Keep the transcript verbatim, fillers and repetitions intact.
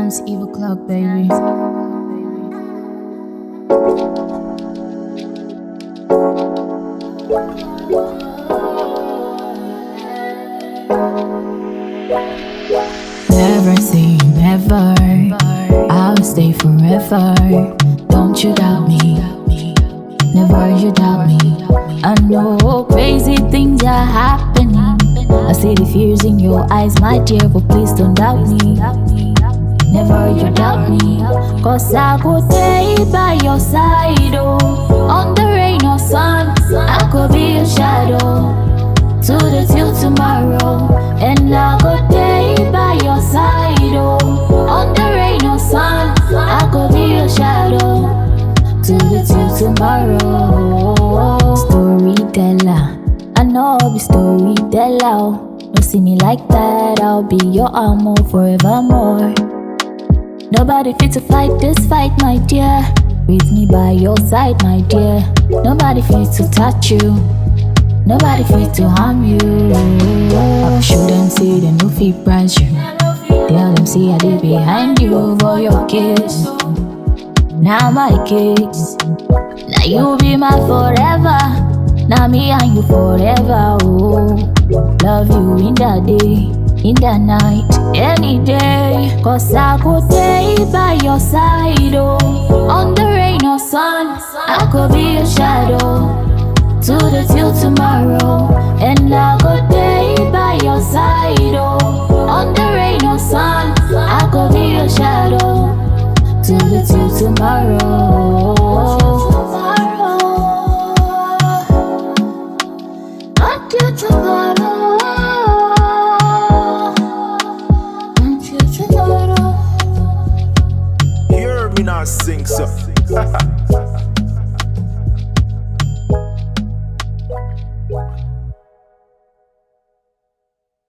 Dance Evil Clock, baby. Never say never, I'll stay forever. Don't you doubt me, never you doubt me. I know crazy things are happening, I see the fears in your eyes, my dear, but please don't doubt me. Never you doubt me, cause I go stay by your side, oh. On the rain or sun, I could be your shadow, to the till tomorrow. And I go stay by your side, oh. On the rain or sun, I could be your shadow, to the till tomorrow. Storyteller, I know I'll be storyteller, oh. Don't see me like that, I'll be your armor forevermore. Nobody fit to fight this fight, my dear. With me by your side, my dear. Nobody fit to touch you, nobody fit to harm you. I shouldn't say they no fit price you. Tell them see I did behind you for your kiss. Now my kids, now you be my forever. Now me and you forever, oh. Love you in the day, in the night, any day. Cause I could stay by your side, oh. On the rain or sun, I could be your shadow, to the till tomorrow. And I could stay by your side, oh. On the rain or sun, I could be your shadow, to the till tomorrow. Until tomorrow, until tomorrow. Hear me now sing so.